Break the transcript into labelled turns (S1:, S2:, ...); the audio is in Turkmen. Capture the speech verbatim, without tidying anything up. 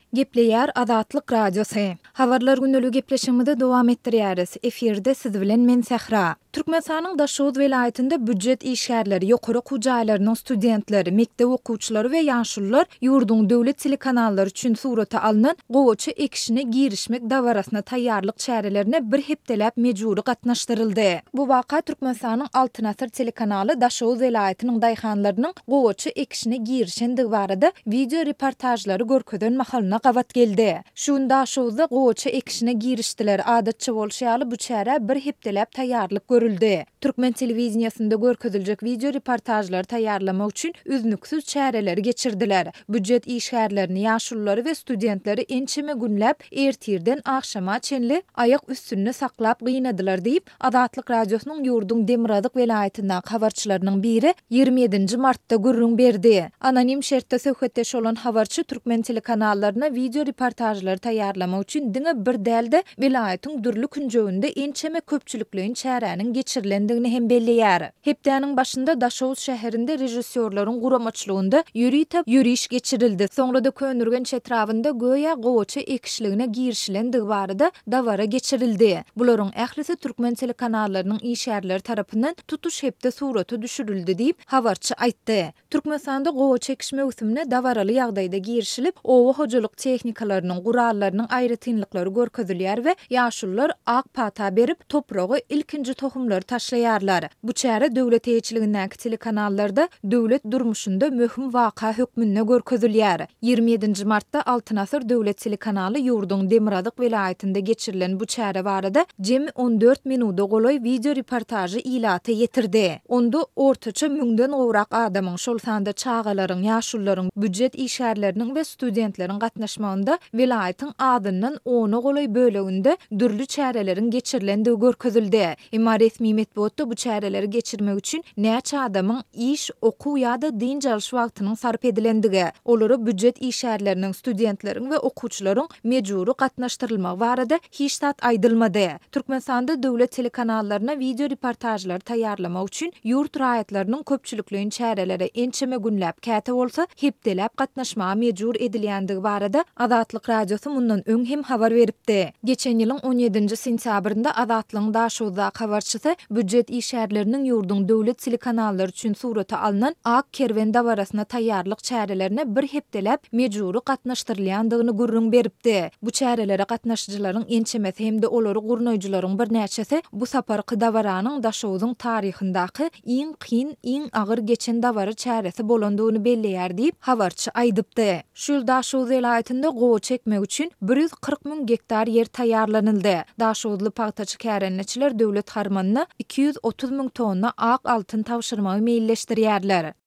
S1: Gepleýär Azatlyk Radiosu. Habarlar gündälik gepleşigimizde dowam etdirýäris. Eferde siz bilen men Sähra. Türkmenistanyň Daşoz welaýatynda büdjet işgärleri, ýokary okuw jaýlarynyň studentleri, mektep okuwçylary we ýaşullar ýurduň döwlet telekanallary üçin surata alynan gowaça ekişine girişmek dawarasyna taýýarlyk çärelerine bir hepdelep mejburi gatnaşdyryldy. Bu waka Türkmenistanyň Altyn Asyr telekanaly Daşoz welaýatynyň daýhanlarynyň gowaça ekişine girişendig barada video reportajlary görkezden mahalyna gawat geldi. Şunda Daşozda gowaça ekişine girişdiler. Adatça bolşýaly bu çäre bir hepdelep taýýarlyk görüldi. Türkmen telewizionyasynda görkeziljek video reportajlar taýýarlamak üçin üznüksiz çäreleri geçirdiler. Büdjet işgärlerini, ýaşullary we studentleri ençeme günläp ertirden akşama çenli ayak üstünde saklap gıynadylar diýip Azatlyk Radiosynyň ýurduň Demirazak welaýatynda habarçylarynyň biri ýigirme ýedinji martda gürrüň berdi. Anonim şertde söhbetdeş bolan habarçy Türkmen telekanallaryna video reportajlary taýýarlamak üçin diňe bir dälde welaýatyň dürli künjeginde ençeme köpçülikliň çäräniň geçirilendigini hem belleýär. Hepdäniň başynda Daşoz şäherinde rejissörlaryň guramaçlygynda ýürüýtip ýürüýiş geçirildi. Soňrada könürgen çetrawynda göýe gowaça ekişligine girişilendig barada dawara geçirildi. Bularyň ählisi Türkmen telekanallarynyň işgärleri tarapyndan tutuş hepde suraty düşürildi diýip habarçy aýtdy. Türkmenistanda gowaça ekişme ösümine dawaraly ýagdaýda girişilip, owa hojalyk tehnikalarynyň, gurallarynyň aýratynlyklary görkezilýär we ýaşullar ak pata berip topragy ilkinji tohumlary taşlaýarlar. Bu çäre döwlet eýçiligindäki telekanallarda döwlet durmuşynda möhüm waka hökmünde görkezilýär. ýigirme ýedinji martda Altyn Asyr döwlet telekanaly ýurduň Demirazak welaýatynda geçirilen bu çäre barada jemi on dört minuda goloý video reportajy ilaty ýetirdi. Onda ortaça müňden gowrak adamyň, şol sanda çağalaryň, ýaşullaryň, büdjet işgärleriniň we studentleriň gatnaşmagynda welaýatyň adyndan ony goloý böleginde dürli çäreleriň geçirilendigi görkezildi. Emma resmi metbuatda bu çäreleri geçirmek üçin näçe adamyň iş, okuw ýa-da din çalyş wagtynyň sarp edilendigi, olary büdjet işgärleriniň, studentleriň we okuwçylaryň mejburi gatnaşdyrylmagy barada hiç tat aýdylmady. Türkmenistanda döwlet telekanallaryna video reportajlar taýýarlamak üçin ýurt raýatlarynyň köpçülikliň çärelere ençeme günläp käte bolsa hepdelep gatnaşmaga mejbur edilýändigi barada Azatlyk Radiosy mundan öň hem habar beripdi. Geçen ýylyň on ýedinji sentýabrynda Azatlygyň Daşozda habarçysy büdjet işgärleriniň ýurduň döwlet telekanallary üçin surata alynan ak kerwen dawarasyna taýýarlyk çärelerine bir hepdelep mejburi gatnaşdyrylýandygyny gürrüň beripdi. Bu çärelere gatnaşjylaryň ençemesi hemde olary gurnoýjylaryň bir näçesi bu saparky dawaranyň Daşozyň taryhyndaky iň kyn, iň agyr geçen dawara çäresi bolandygyny belleýär diýip habarçy aýdypdy. Şol Daşoz welaýatynda gowa çekmek üçin bir ýüz kırk müň gektar ýer taýýarlanyldy. Daşozly paýtaçy kärenleçiler döwlet harmanyna iki ýüz otuz müň tonna ak altyn tawşyrmagy meýilleşdirýärler.